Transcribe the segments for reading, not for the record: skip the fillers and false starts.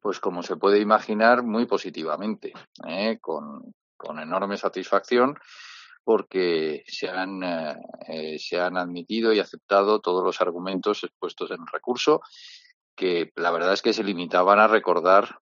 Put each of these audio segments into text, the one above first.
Pues como se puede imaginar, muy positivamente, con enorme satisfacción, porque se han admitido y aceptado todos los argumentos expuestos en el recurso, que la verdad es que se limitaban a recordar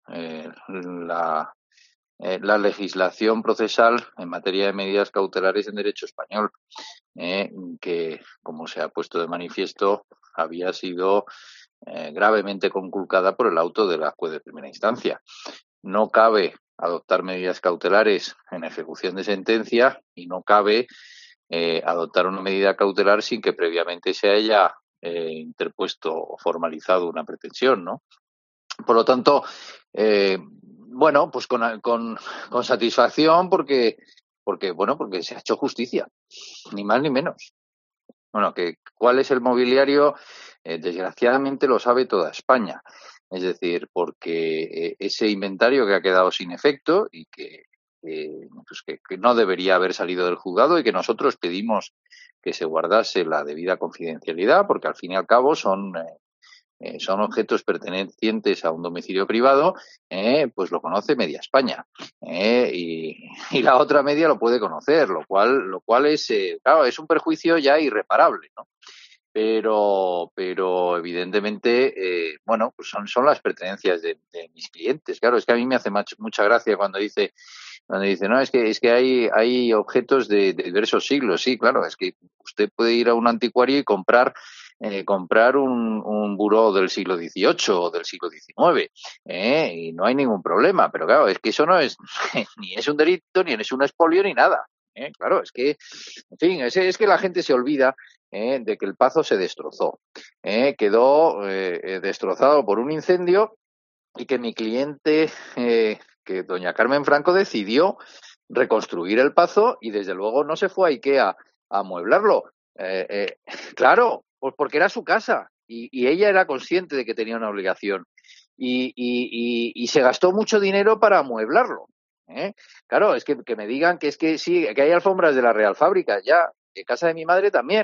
la legislación procesal en materia de medidas cautelares en derecho español, que, como se ha puesto de manifiesto, había sido gravemente conculcada por el auto de la juez de primera instancia. No cabe adoptar medidas cautelares en ejecución de sentencia y no cabe adoptar una medida cautelar sin que previamente se haya interpuesto o formalizado una pretensión, ¿no? Por lo tanto, bueno, pues con satisfacción porque se ha hecho justicia, ni más ni menos. Bueno, que ¿cuál es el mobiliario? Desgraciadamente lo sabe toda España. Es decir, porque ese inventario que ha quedado sin efecto y que no debería haber salido del juzgado y que nosotros pedimos que se guardase la debida confidencialidad, porque al fin y al cabo son objetos pertenecientes a un domicilio privado, pues lo conoce media España, y la otra media lo puede conocer, lo cual es, claro, es un perjuicio ya irreparable, ¿no? Pero evidentemente, bueno, pues son las pertenencias de mis clientes. Claro, es que a mí me hace mucha gracia cuando dice, no, es que hay objetos de diversos siglos. Sí, claro, es que usted puede ir a un anticuario y comprar un buró del siglo XVIII o del siglo XIX, y no hay ningún problema. Pero claro, es que eso no es ni es un delito, ni es un expolio, ni nada. Claro, es que, en fin, es que la gente se olvida de que el Pazo se destrozó, quedó destrozado por un incendio y que mi cliente, que doña Carmen Franco, decidió reconstruir el Pazo y desde luego no se fue a Ikea a amueblarlo. Claro, pues porque era su casa y ella era consciente de que tenía una obligación y se gastó mucho dinero para amueblarlo. Claro, es que me digan que es que sí, que hay alfombras de la Real Fábrica, ya, en casa de mi madre también.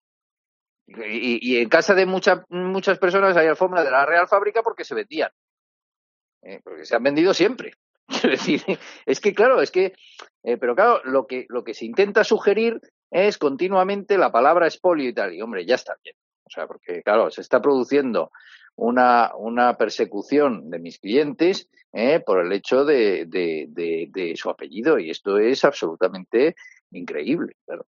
Y en casa de muchas personas hay alfombras de la Real Fábrica porque se vendían, porque se han vendido siempre. Quiero decir, es que claro, pero claro, lo que se intenta sugerir es continuamente la palabra expolio y tal, y hombre, ya está bien. O sea, porque claro, se está produciendo una persecución de mis clientes por el hecho de su apellido, y esto es absolutamente increíble, claro.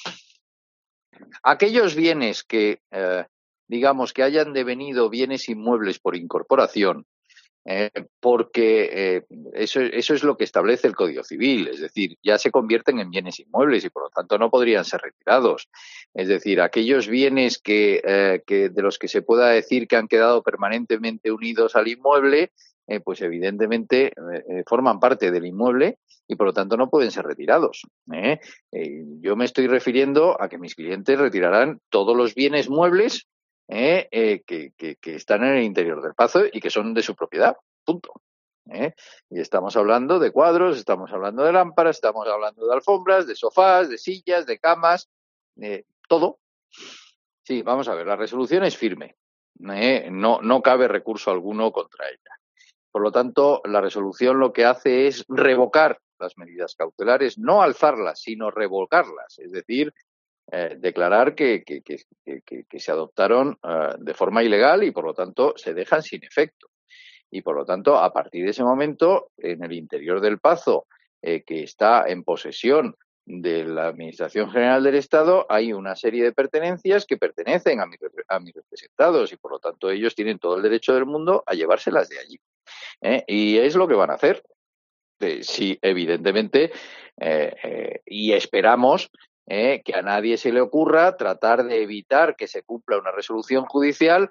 Aquellos bienes que, digamos, que hayan devenido bienes inmuebles por incorporación, eh, porque eso es lo que establece el Código Civil, es decir, ya se convierten en bienes inmuebles y por lo tanto no podrían ser retirados. Es decir, aquellos bienes que de los que se pueda decir que han quedado permanentemente unidos al inmueble, pues evidentemente forman parte del inmueble y por lo tanto no pueden ser retirados. Yo me estoy refiriendo a que mis clientes retirarán todos los bienes muebles que están en el interior del Pazo y que son de su propiedad, punto. Y estamos hablando de cuadros, estamos hablando de lámparas, estamos hablando de alfombras, de sofás, de sillas, de camas, todo. Sí, vamos a ver, la resolución es firme, no cabe recurso alguno contra ella. Por lo tanto, la resolución lo que hace es revocar las medidas cautelares, no alzarlas, sino revocarlas, es decir, declarar que se adoptaron de forma ilegal y por lo tanto se dejan sin efecto. Y por lo tanto, a partir de ese momento, en el interior del Pazo, que está en posesión de la Administración General del Estado, hay una serie de pertenencias que pertenecen a mis representados y por lo tanto ellos tienen todo el derecho del mundo a llevárselas de allí. Y es lo que van a hacer. Sí, evidentemente, y esperamos que a nadie se le ocurra tratar de evitar que se cumpla una resolución judicial,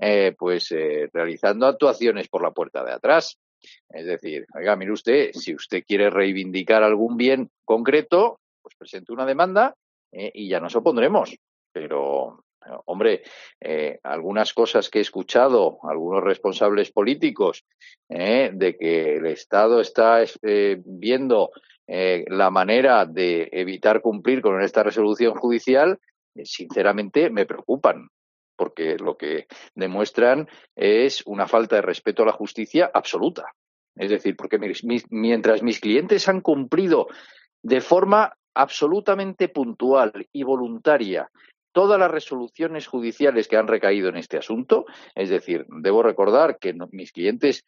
realizando actuaciones por la puerta de atrás. Es decir, oiga, mire usted, si usted quiere reivindicar algún bien concreto, pues presente una demanda y ya nos opondremos. Pero, hombre, algunas cosas que he escuchado, algunos responsables políticos, de que el Estado está viendo la manera de evitar cumplir con esta resolución judicial, sinceramente me preocupan. porque lo que demuestran es una falta de respeto a la justicia absoluta. Es decir, porque mientras mis clientes han cumplido de forma absolutamente puntual y voluntaria todas las resoluciones judiciales que han recaído en este asunto, es decir, debo recordar que mis clientes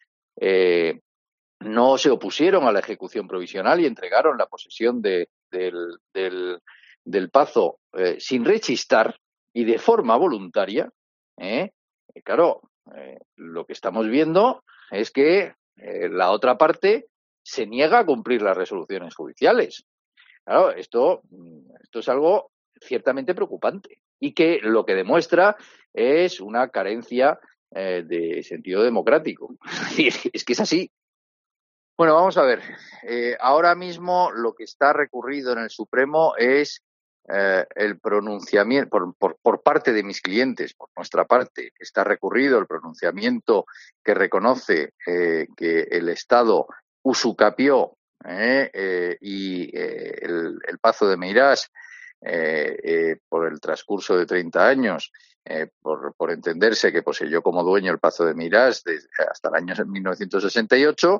no se opusieron a la ejecución provisional y entregaron la posesión del Pazo sin rechistar y de forma voluntaria. Claro, lo que estamos viendo es que la otra parte se niega a cumplir las resoluciones judiciales. Claro, esto es algo ciertamente preocupante y que lo que demuestra es una carencia de sentido democrático. Es que es así. Bueno, vamos a ver. Ahora mismo lo que está recurrido en el Supremo es el pronunciamiento por parte de mis clientes, por nuestra parte, está recurrido el pronunciamiento que reconoce que el Estado usucapió el Pazo de Meirás por el transcurso de 30 años, por entenderse que poseyó como dueño el Pazo de Meirás hasta el año 1968,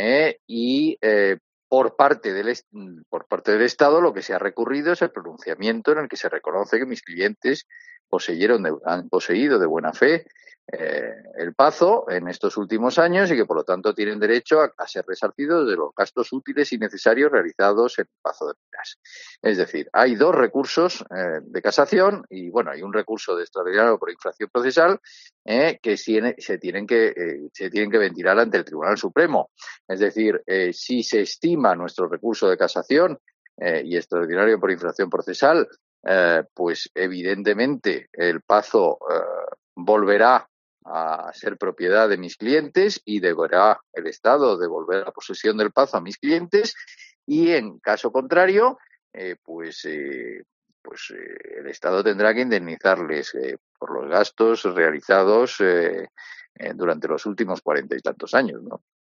por parte del Estado lo que se ha recurrido es el pronunciamiento en el que se reconoce que mis clientes han poseído de buena fe el Pazo en estos últimos años y que por lo tanto tienen derecho a ser resarcidos de los gastos útiles y necesarios realizados en el Pazo de Meirás. Es decir, hay dos recursos de casación y bueno, hay un recurso de extraordinario por infracción procesal que se tienen que ventilar ante el Tribunal Supremo. Es decir, si se estima nuestro recurso de casación y extraordinario por infracción procesal, pues evidentemente el Pazo volverá a ser propiedad de mis clientes y deberá el Estado devolver la posesión del Pazo a mis clientes y en caso contrario, el Estado tendrá que indemnizarles por los gastos realizados durante los últimos 40 y tantos años, ¿no?